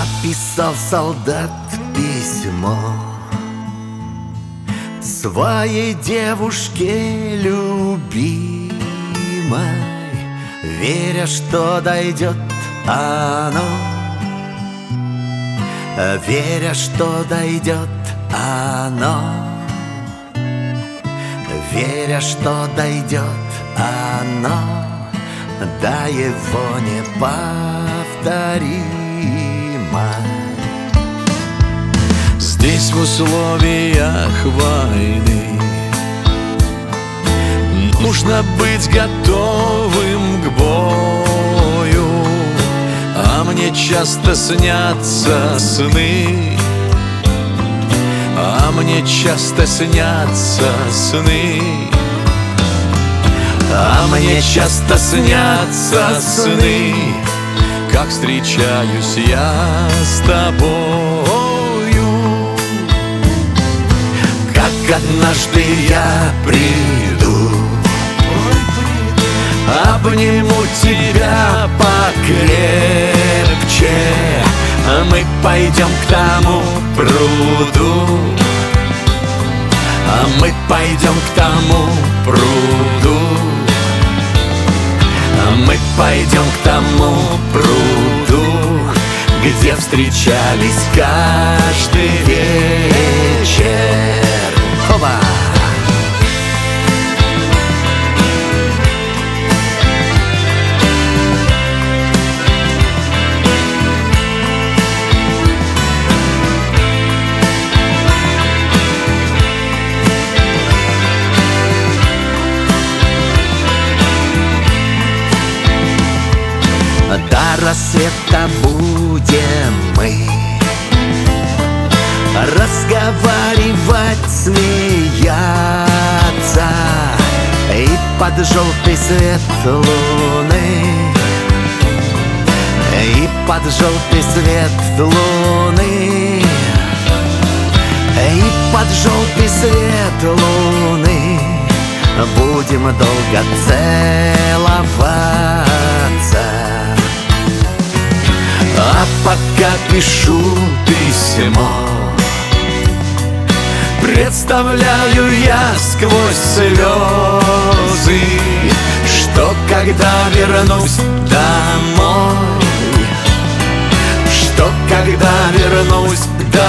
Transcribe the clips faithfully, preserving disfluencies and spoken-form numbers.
Написал солдат письмо своей девушке любимой, веря, что дойдет оно, веря, что дойдет оно, веря, что дойдет оно до его неповторимой. Здесь в условиях войны нужно быть готовым к бою, а мне часто снятся сны, а мне часто снятся сны, а мне часто снятся сны, как встречаюсь я с тобою. Как однажды я приду, обниму тебя покрепче, мы пойдем к тому пруду, а мы пойдем к тому пруду, а мы пойдем к тому пруду, где встречались каждый вечер. Оба! До рассвета будем мы разговаривать, смеяться, и под желтый свет луны, и под желтый свет луны, и под желтый свет луны будем долго целоваться. А пока пишу письмо, представляю я сквозь слезы, что когда вернусь домой, что когда вернусь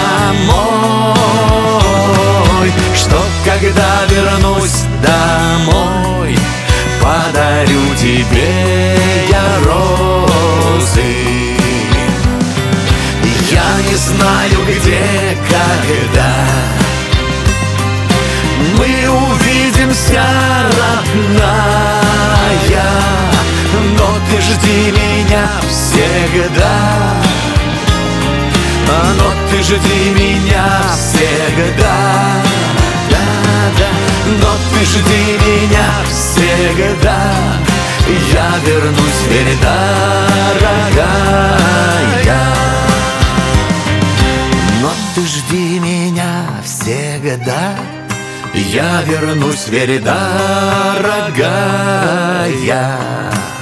домой, что когда вернусь домой, подарю тебе я розы. Я не знаю, где, когда мы увидимся, родная, но ты жди меня всегда, но ты жди меня всегда, да, да, но ты жди меня всегда, я вернусь, верь, дорогая. Но ты жди меня всегда, я вернусь, верь, дорогая.